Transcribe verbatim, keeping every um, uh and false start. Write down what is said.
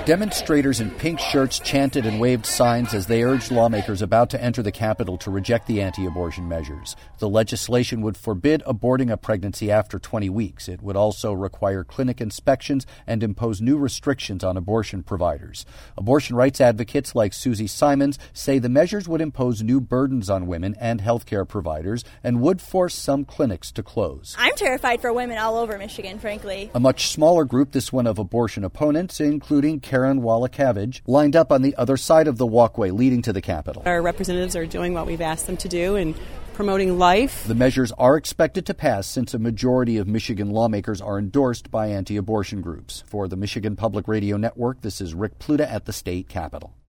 Demonstrators in pink shirts chanted and waved signs as they urged lawmakers about to enter the Capitol to reject the anti-abortion measures. The legislation would forbid aborting a pregnancy after twenty weeks. It would also require clinic inspections and impose new restrictions on abortion providers. Abortion rights advocates like Susie Simons say the measures would impose new burdens on women and healthcare providers and would force some clinics to close. I'm terrified for women all over Michigan, frankly. A much smaller group, this one of abortion opponents, including Karen Wallachevich, lined up on the other side of the walkway leading to the Capitol. Our representatives are doing what we've asked them to do and promoting life. The measures are expected to pass since a majority of Michigan lawmakers are endorsed by anti-abortion groups. For the Michigan Public Radio Network, this is Rick Pluta at the state capitol.